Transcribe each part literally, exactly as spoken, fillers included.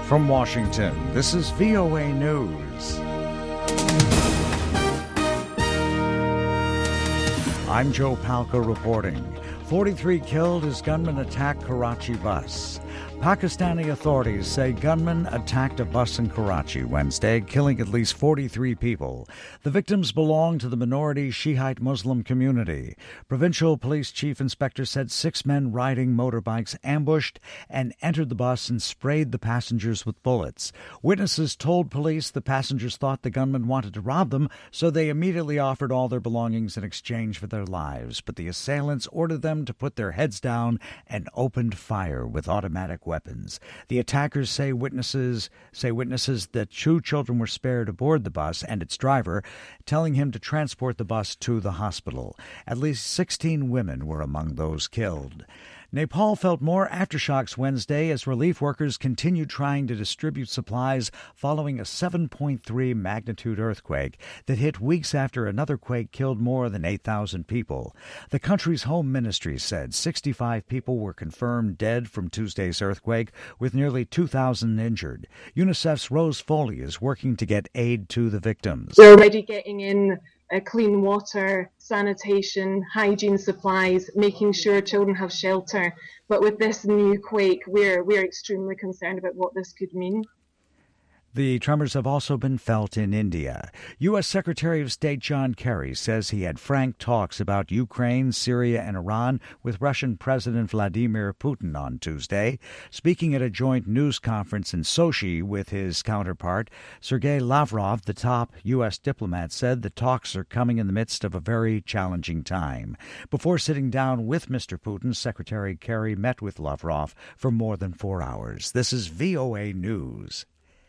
From Washington, this is V O A News. I'm Joe Palca reporting. forty-three killed as gunmen attack Karachi bus. Pakistani authorities say gunmen attacked a bus in Karachi Wednesday, killing at least forty-three people. The victims belong to the minority Shiite Muslim community. Provincial Police Chief Inspector said six men riding motorbikes ambushed and entered the bus and sprayed the passengers with bullets. Witnesses told police the passengers thought the gunmen wanted to rob them, so they immediately offered all their belongings in exchange for their lives. But the assailants ordered them to put their heads down and opened fire with automatic weapons. The attackers say witnesses say witnesses that two children were spared aboard the bus and its driver, telling him to transport the bus to the hospital. At least sixteen women were among those killed. Nepal felt more aftershocks Wednesday as relief workers continued trying to distribute supplies following a seven point three magnitude earthquake that hit weeks after another quake killed more than eight thousand people. The country's home ministry said sixty-five people were confirmed dead from Tuesday's earthquake, with nearly two thousand injured. UNICEF's Rose Foley is working to get aid to the victims. We're already getting in Uh, clean water, sanitation, hygiene supplies, making sure children have shelter. But with this new quake, we're we're extremely concerned about what this could mean. The tremors have also been felt in India. U S. Secretary of State John Kerry says he had frank talks about Ukraine, Syria, and Iran with Russian President Vladimir Putin on Tuesday. Speaking at a joint news conference in Sochi with his counterpart, Sergei Lavrov, the top U S diplomat, said the talks are coming in the midst of a very challenging time. Before sitting down with Mister Putin, Secretary Kerry met with Lavrov for more than four hours. This is V O A News.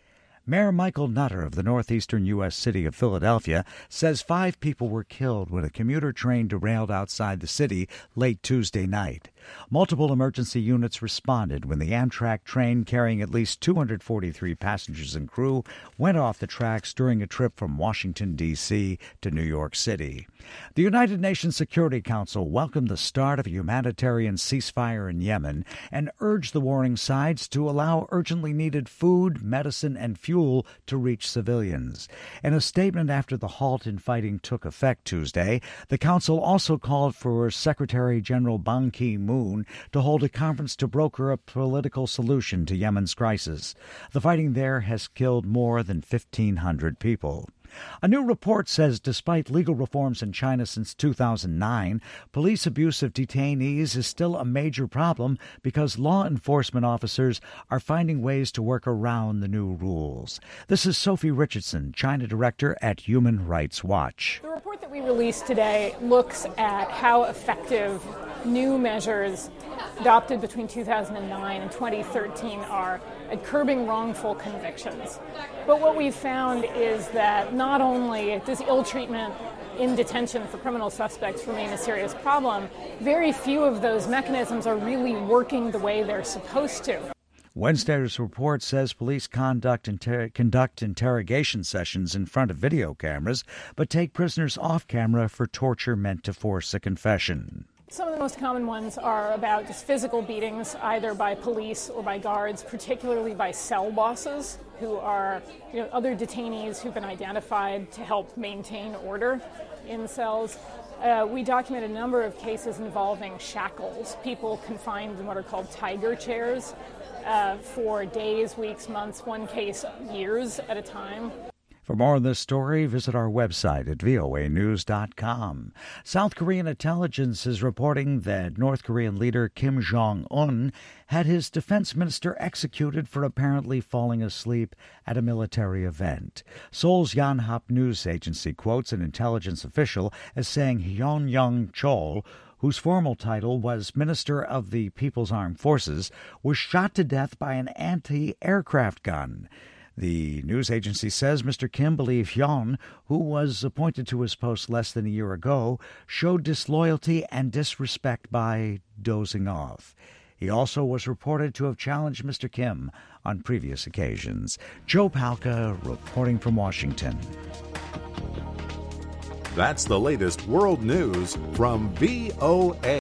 Mayor Michael Nutter of the northeastern U S city of Philadelphia says five people were killed when a commuter train derailed outside the city late Tuesday night. Multiple emergency units responded when the Amtrak train carrying at least two hundred forty-three passengers and crew went off the tracks during a trip from Washington, D C to New York City. The United Nations Security Council welcomed the start of a humanitarian ceasefire in Yemen and urged the warring sides to allow urgently needed food, medicine, and fuel to reach civilians. In a statement after the halt in fighting took effect Tuesday, the Council also called for Secretary General Ban Ki-moon to hold a conference to broker a political solution to Yemen's crisis. The fighting there has killed more than fifteen hundred people. A new report says despite legal reforms in China since two thousand nine, police abuse of detainees is still a major problem because law enforcement officers are finding ways to work around the new rules. This is Sophie Richardson, China director at Human Rights Watch. The report that we released today looks at how effective new measures adopted between two thousand nine and twenty thirteen are at curbing wrongful convictions. But what we've found is that not only does ill treatment in detention for criminal suspects remain a serious problem, very few of those mechanisms are really working the way they're supposed to. Wednesday's report says police conduct, inter- conduct interrogation sessions in front of video cameras, but take prisoners off camera for torture meant to force a confession. Some of the most common ones are about just physical beatings, either by police or by guards, particularly by cell bosses, who are you know, other detainees who've been identified to help maintain order in cells. Uh, we document a number of cases involving shackles, people confined in what are called tiger chairs uh, for days, weeks, months, one case years at a time. For more on this story, visit our website at V O A news dot com. South Korean intelligence is reporting that North Korean leader Kim Jong-un had his defense minister executed for apparently falling asleep at a military event. Seoul's Yonhap news agency quotes an intelligence official as saying Hyun Young-chol, whose formal title was Minister of the People's Armed Forces, was shot to death by an anti-aircraft gun. The news agency says Mister Kim believed Hyun, who was appointed to his post less than a year ago, showed disloyalty and disrespect by dozing off. He also was reported to have challenged Mister Kim on previous occasions. Joe Palca reporting from Washington. That's the latest world news from V O A.